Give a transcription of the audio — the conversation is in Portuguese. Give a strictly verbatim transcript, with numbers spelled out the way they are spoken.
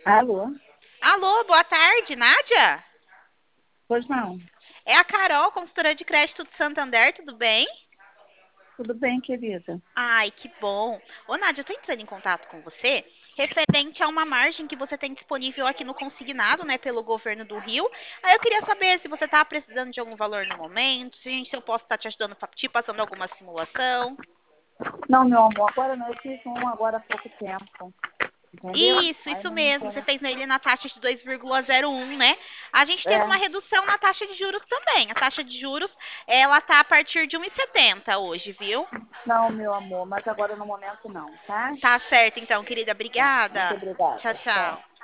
Alô? Alô, boa tarde, Nádia? Pois não. É a Carol, consultora de crédito do Santander, tudo bem? Tudo bem, querida? Ai, que bom. Ô, Nádia, eu tô entrando em contato com você referente a uma margem que você tem disponível aqui no consignado, né, pelo governo do Rio. Aí eu queria saber se você tá precisando de algum valor no momento, se, se eu posso estar te ajudando, te passando alguma simulação. Não, meu amor, agora não. Eu fiz um agora há pouco tempo, entendeu? Isso, Aí isso não mesmo. Você tem. fez nele na taxa de dois vírgula zero um, né? A gente teve uma É. redução na taxa de juros também. A taxa de juros, ela tá a partir de um e setenta hoje, viu? Não, meu amor, mas agora no momento não, tá? Tá certo, então, querida. Tá. Muito Obrigada. Tchau, obrigada. Tchau. tchau.